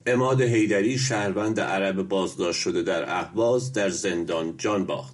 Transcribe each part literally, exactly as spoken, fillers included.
عماد حیدری شهروند عرب بازداشت شده در اهواز در زندان جان باخت.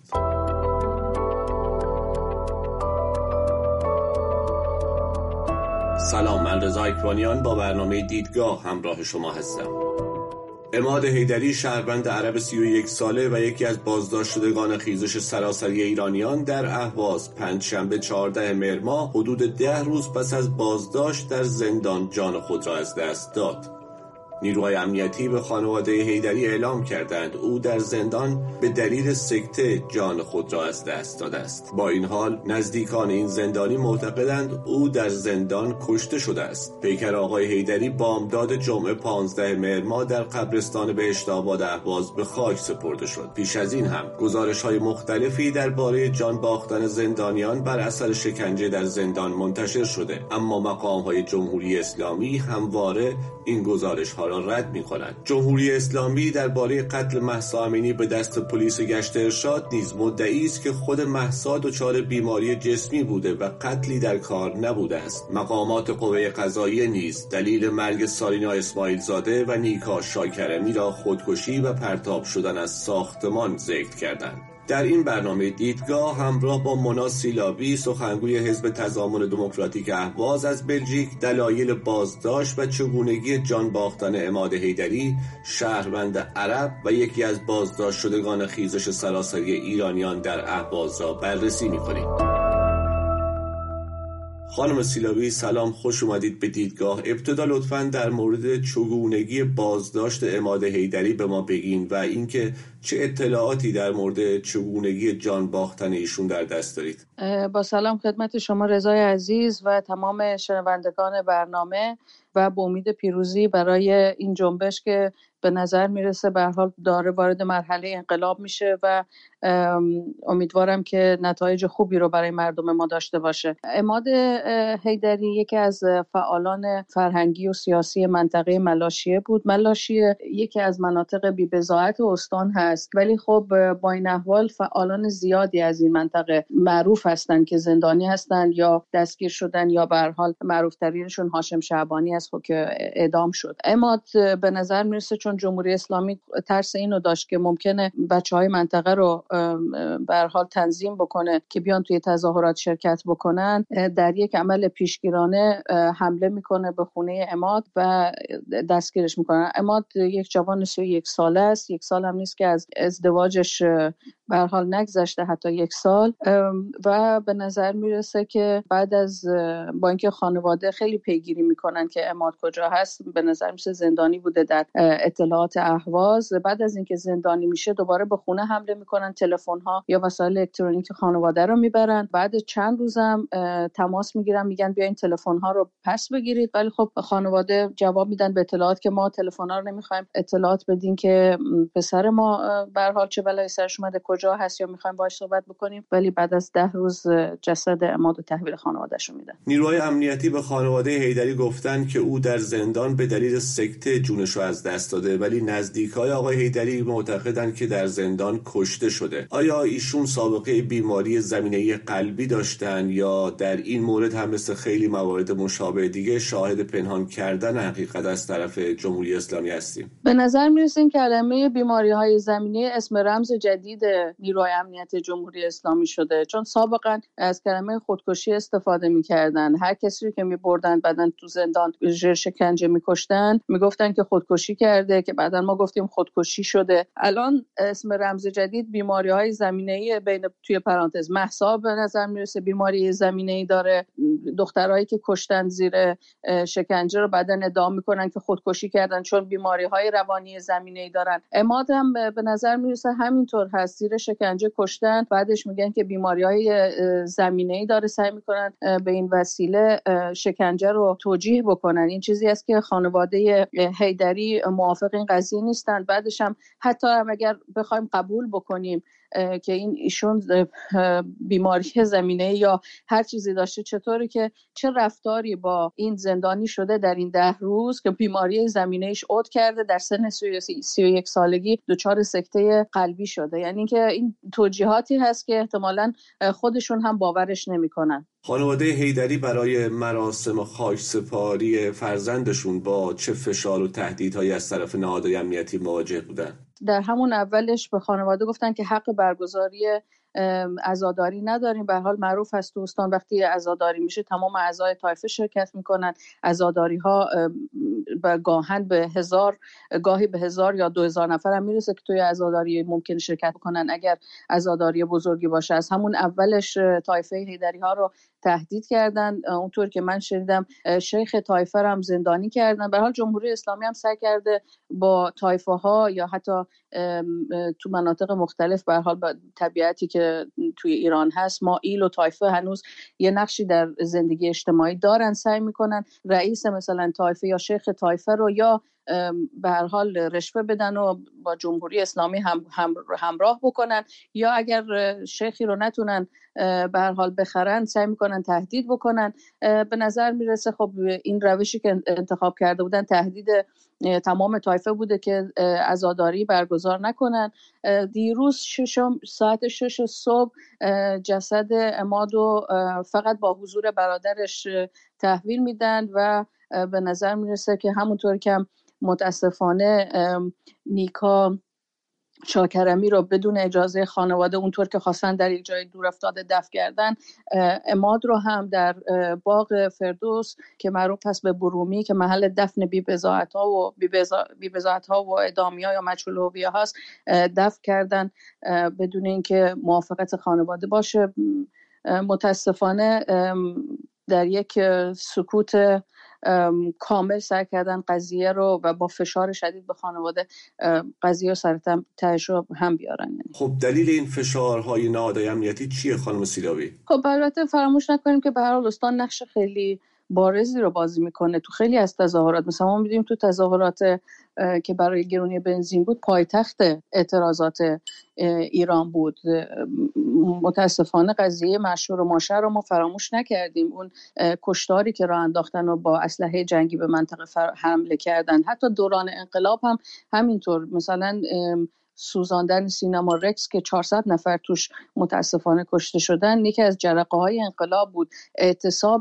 سلام، من رضا اکبانیان با برنامه دیدگاه همراه شما هستم. عماد حیدری شهروند عرب سی و یک ساله و یکی از بازداشت شدگان خیزش سراسری ایرانیان در اهواز پنجشنبه چهاردهم مهر ماه حدود ده روز پس از بازداشت در زندان جان خود را از دست داد. نیروهای امنیتی به خانواده حیدری اعلام کردند او در زندان به دلیل سکته جان خود را از دست داده است. با این حال نزدیکان این زندانی معتقدند او در زندان کشته شده است. پیکر آقای حیدری بامداد جمعه پانزدهم مهر ماه در قبرستان بهشت آباد اهواز به خاک سپرده شد. پیش از این هم گزارش‌های مختلفی درباره جان باختن زندانیان بر اثر شکنجه در زندان منتشر شده، اما مقام‌های جمهوری اسلامی همواره این گزارش‌ها را رد می‌کنند. جمهوری اسلامی درباره قتل مهسا امینی به دست پلیس گشت ارشاد نیز مدعی است که خود مهسا دچار بیماری جسمی بوده و قتلی در کار نبوده است. مقامات قوه قضاییه نیز دلیل مرگ سارینا اسماعیل زاده و نیکا شاکرمی را خودکشی و پرتاب شدن از ساختمان ذکر کردند. در این برنامه دیدگاه همراه با مونا سیلابی سخنگوی حزب تضامن دموکراتیک اهواز از بلژیک دلایل بازداشت و چگونگی جان باختن عماد حیدری شهروند عرب و یکی از بازداشت شدگان خیزش سراسری ایرانیان در اهواز را بررسی می‌کنیم. خانم سیلابی سلام، خوش اومدید به دیدگاه. ابتدا لطفاً در مورد چگونگی بازداشت عماد حیدری به ما بگین و اینکه چه اطلاعاتی در مورد چگونگی جان باختن ایشون در دست دارید. با سلام خدمت شما رضای عزیز و تمام شنوندگان برنامه و با امید پیروزی برای این جنبش که به نظر میرسه به هر حال داره وارد مرحله انقلاب میشه و امیدوارم که نتایج خوبی رو برای مردم ما داشته باشه. عماد حیدری یکی از فعالان فرهنگی و سیاسی منطقه ملاشیه بود. ملاشیه یکی از مناطق بی‌بضاعت استان هست، ولی خب با این احوال فعالان زیادی از این منطقه معروف هستند که زندانی هستند یا دستگیر شدن یا به هر حال معروف ترینشون هاشم شعبانی است که اعدام شد. عماد به نظر میرسه چون جمهوری اسلامی ترس اینو داشت که ممکنه بچهای منطقه رو به هر حال تنظیم بکنه که بیان توی تظاهرات شرکت بکنن، در یک عمل پیشگیرانه حمله میکنه به خونه عماد و دستگیرش میکنه. عماد یک جوان سی و یک ساله است، یک سال هم نیست که از ازدواجش به هر حال نگذشته، حتی یک سال، و به نظر میرسه که بعد از با اینکه خانواده خیلی پیگیری میکنن که عماد کجا هست، به نظر میشه زندانی بوده در اطلاعات اهواز. بعد از اینکه زندانی میشه دوباره به خونه حمله میکنن، تلفن ها یا وسایل الکترونیکی خانواده رو میبرن. بعد چند روزم تماس میگیرن، میگن بیاین تلفن ها رو پس بگیرید، ولی خب خانواده جواب میدن به اطلاعات که ما تلفن ها رو نمیخوایم اطلاعات بدین که پسر ما به هر حال چه بلایی سرش اومده، کجا هست یا میخوایم باهاش صحبت بکنیم. ولی بعد از ده روز جسد عماد تحویل خانواده‌شون میدن. نیروهای امنیتی به خانواده حیدری گفتن که او در زندان به دلیل سکته جونش رو از دست داده، ولی نزدیکای آقای حیدری معتقدند که در زندان کشته شده. آیا ایشون سابقه بیماری زمینه‌ای قلبی داشتن یا در این مورد هم مثل خیلی موارد مشابه دیگه شاهد پنهان کردن حقیقت از طرف جمهوری اسلامی هستیم؟ به نظر میرسه این کلمه بیماری‌های زمینه اسم رمز جدید نیروهای امنیت جمهوری اسلامی شده، چون سابقا از کلمه خودکشی استفاده می‌کردن. هر کسی رو که می‌بردن بعدن تو زندان زیر شکنجه می‌کشتن میگفتن که خودکشی کرده، که بعدن ما گفتیم خودکشی شده. الان اسم رمز جدید بیماری‌های زمینه‌ای بین توی پرانتز مهسا به نظر میرسه بیماری زمینه‌ای داره. دخترایی که کشتن زیر شکنجه رو بعدن ادعا می‌کنن که خودکشی کردن چون بیماری‌های روانی زمینه‌ای دارن. عماد هم به نظر میرسه همینطور هست، زیر شکنجه کشتن، بعدش میگن که بیماری‌های زمینه‌ای داره، سعی میکنن به این وسیله شکنجه رو توجیه بکنن. این چیزی است که خانواده حیدری موافق این قضیه نیستن. بعدش هم حتی هم اگر بخوایم قبول بکنیم که این ایشون بیماری زمینه یا هر چیزی داشته، چطوری که چه رفتاری با این زندانی شده در این ده روز که بیماری زمینه‌اش عود کرده، در سن سی و یک سالگی دچار سکته قلبی شده. یعنی که این توجیهاتی هست که احتمالاً خودشون هم باورش نمی‌کنن. خانواده حیدری برای مراسم خاکسپاری فرزندشون با چه فشار و تهدیدهایی از طرف نهادهای امنیتی مواجه بودن؟ در همون اولش به خانواده گفتن که حق برگزاری عزاداری نداریم. به هر حال معروف هست دوستان وقتی عزاداری میشه تمام اعضای طایفه شرکت میکنن. عزاداری ها گاهن به هزار، گاهی به هزار یا دو هزار نفر هم میرسه که توی عزاداری ممکن شرکت کنن اگر عزاداری بزرگی باشه. از همون اولش طایفه حیدری ها رو تهدید کردن. اونطور که من شنیدم شیخ طایفه هم زندانی کردن. به هر حال جمهوری اسلامی هم سعی کرده با طایفه ها یا حتی تو مناطق مختلف به هر حال طبیعتی که توی ایران هست ما ایل و طایفه هنوز یه نقشی در زندگی اجتماعی دارن، سعی میکنن رئیس مثلا طایفه یا شیخ طایفه رو یا به هر حال رشوه بدن و با جمهوری اسلامی هم, هم همراه بکنن یا اگر شیخی رو نتونن به هر حال بخرن سعی میکنن تهدید بکنن. به نظر میرسه خب این روشی که انتخاب کرده بودن تهدید تمام طایفه بوده که عزاداری برگزار نکنن. دیروز ششم ساعت شش صبح جسد عمادو فقط با حضور برادرش تحویل میدن و به نظر میرسه که همونطور که متاسفانه نیکا شاکرمی رو بدون اجازه خانواده اونطور که خواستن در یک جای دور افتاده دفن کردن، عماد رو هم در باغ فردوس که معروف هست به برومی که محل دفن بی‌بضاعت‌ها و بی‌بضاعت‌ها و اعدامی‌ها یا مجهول الهویه هست دفن کردن بدون اینکه موافقت خانواده باشه. متاسفانه در یک سکوت کامل سعی کردن قضیه رو و با فشار شدید به خانواده قضیه رو سر تهش رو هم بیارن. خب دلیل این فشارهای نهادهای امنیتی چیه خانم سیلاوی؟ خب البته فراموش نکنیم که به هر حال استان نقش خیلی بارزی رو بازی میکنه تو خیلی از تظاهرات. مثلا ما می‌بینیم تو تظاهرات که برای گرونی بنزین بود پایتخت اعتراضات ایران بود. متاسفانه قضیه مشهور ماشه رو ما فراموش نکردیم. اون کشتاری که راه انداختن و با اسلحه جنگی به منطقه حمله کردن. حتی دوران انقلاب هم همینطور، مثلا سوزاندن سینما رکس که چهارصد نفر توش متاسفانه کشته شدن یکی از جرقه های انقلاب بود. اعتصاب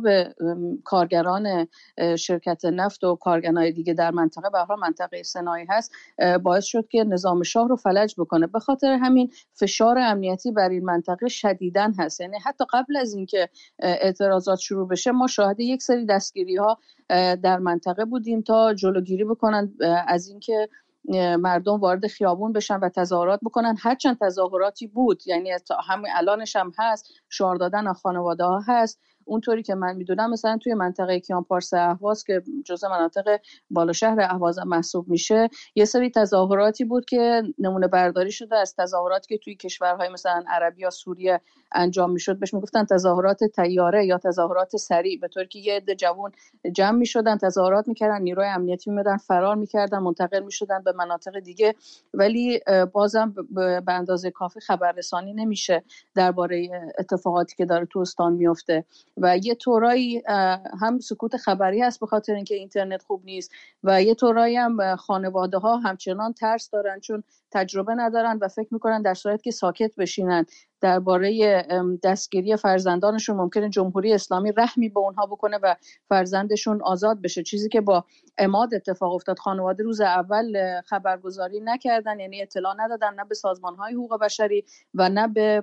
کارگران شرکت نفت و کارگران دیگه در منطقه به هر حال منطقه صنایع هست باعث شد که نظام شاه رو فلج بکنه. به خاطر همین فشار امنیتی بر این منطقه شدیداً هست. یعنی حتی قبل از اینکه اعتراضات شروع بشه ما شاهد یک سری دستگیری ها در منطقه بودیم تا جلوگیری بکنن از اینکه مردم وارد خیابون بشن و تظاهرات بکنن. هرچند تظاهراتی بود، یعنی همین الانش هم هست، شعار دادن از خانواده ها هست. اونطوری که من میدونم مثلا توی منطقه کیانپارس اهواز که جزء مناطق بالا شهر اهواز محسوب میشه یه سری تظاهراتی بود که نمونه برداری شده از تظاهراتی که توی کشورهای مثلا عربی یا سوریه انجام میشد. بهش میگفتن تظاهرات طیاره یا تظاهرات سریع، به طوری که یه عده جوان جمع میشدن تظاهرات میکردن، نیروی امنیتی میمدن فرار میکردن منتقل میشدن به مناطق دیگه، ولی بازم به اندازه کافی خبررسانی نمیشه درباره اتفاقاتی که داره تو استان میفته و یه طورایی هم سکوت خبری هست به خاطر اینکه اینترنت خوب نیست و یه طورایی هم خانواده ها همچنان ترس دارن چون تجربه ندارن و فکر میکنن در صورت که ساکت بشینن درباره دستگیری فرزندانشون ممکنه جمهوری اسلامی رحمی به اونها بکنه و فرزندشون آزاد بشه، چیزی که با عماد اتفاق افتاد. خانواده روز اول خبرگزاری نکردن، یعنی اطلاع ندادن نه به سازمان‌های حقوق بشری و نه به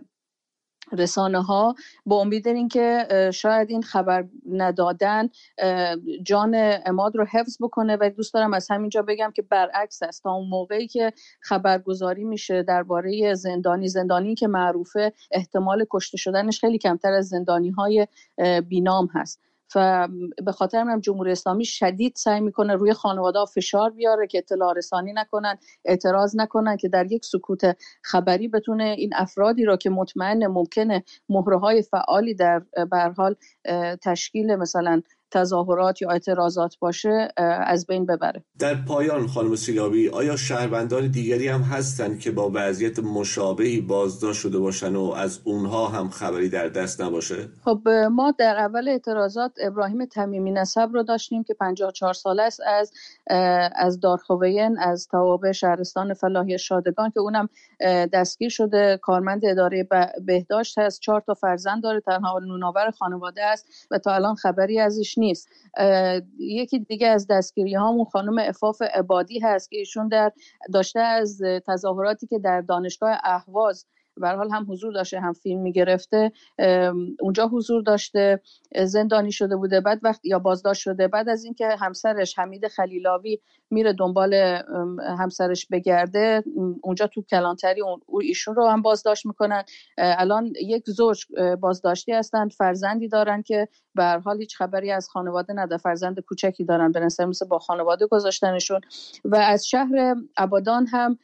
رسانه ها، با امید این که شاید این خبر ندادن جان عماد رو حفظ بکنه. و دوست دارم از همینجا بگم که برعکس است. تا اون موقعی که خبرگزاری میشه درباره زندانی زندانی که معروفه احتمال کشته شدنش خیلی کمتر از زندانی های بینام هست و به خاطر همین جمهوری اسلامی شدید سعی میکنه روی خانواده‌ها فشار بیاره که اطلاع رسانی نکنن، اعتراض نکنن، که در یک سکوت خبری بتونه این افرادی را که مطمئن ممکنه مهره‌های فعالی در به هر حال تشکیل مثلا تظاهرات یا اعتراضات باشه از بین ببره. در پایان خانم سیلابی، آیا شهروندان دیگری هم هستند که با وضعیت مشابهی بازداشت شده باشن و از اونها هم خبری در دست نباشه؟ خب ما در اول اعتراضات ابراهیم تمیمی نسب رو داشتیم که پنجاه و چهار ساله است، از از دارخویین، از توابع شهرستان فلاحی شادگان که اونم دستگیر شده. کارمند اداره بهداشت هست، چهار تا فرزند داره، تنها نوناور خانواده است و تا الان خبری ازش نیست. یکی دیگه از دستگیری هامون خانم عفاف عبادی هست که ایشون در داشته از تظاهراتی که در دانشگاه اهواز به هر حال هم حضور داشته هم فیلم میگرفته، اونجا حضور داشته، زندانی شده بوده، بعد وقت یا بازداشت شده. بعد از اینکه همسرش حمید خلیلاوی میره دنبال همسرش بگرده، اونجا تو کلانتری اون ایشون رو هم بازداشت میکنن. الان یک زوج بازداشتی هستن، فرزندی دارن که به هر حال هیچ خبری از خانواده نداره، فرزند کوچکی دارن، به نظر مثل با خانواده گذاشتنشون. و از شهر ابادان هم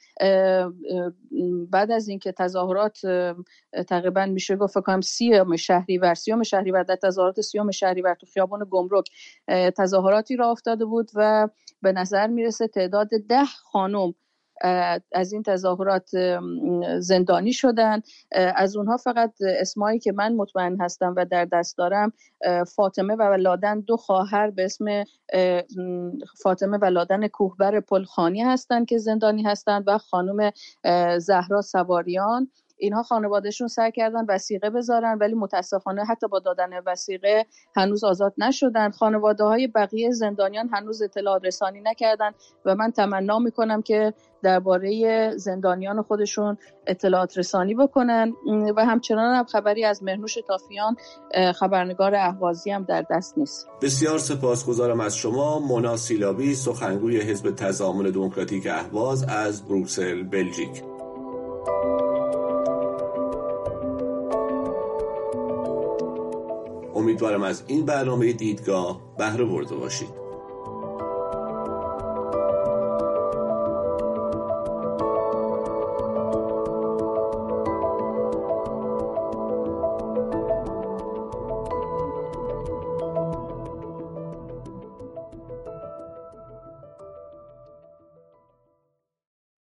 بعد از اینکه تظاهرات تقریبا میشه گفت فکر کنم سیوم شهریور سیوم شهریور در تظاهرات سیوم شهریور تو خیابان گمرک تظاهراتی راه افتاده بود و به نظر میرسه تعداد ده خانم از این تظاهرات زندانی شدن. از اونها فقط اسمایی که من مطمئن هستم و در دست دارم فاطمه و لادن، دو خواهر به اسم فاطمه و لادن کوهبر پلخانی هستند که زندانی هستند و خانم زهرا سواریان. اینها خانوادهشون سعی کردن وثیقه بذارن ولی متاسفانه حتی با دادن وثیقه هنوز آزاد نشدن. خانواده‌های بقیه زندانیان هنوز اطلاع رسانی نکردن و من تمنا میکنم که درباره زندانیان خودشون اطلاعات رسانی بکنن. و همچنان هم خبری از مهرنوش تافیان خبرنگار اهوازی هم در دست نیست. بسیار سپاسگزارم از شما مونا سیلابی، سخنگوی حزب تضامن دموکراتیک اهواز از بروکسل، بلژیک. امیدوارم از این برنامه دیدگاه بهره برده باشید.